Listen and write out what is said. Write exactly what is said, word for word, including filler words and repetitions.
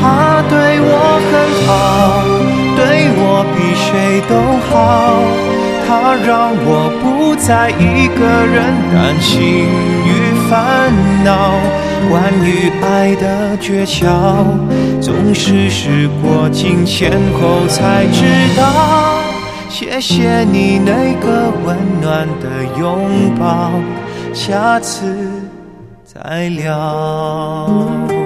他对我很好，对我比谁都好，他让我不再一个人担心与烦恼。关于爱的诀窍，总是时过境迁后才知道。谢谢你那个温暖的拥抱，下次再聊。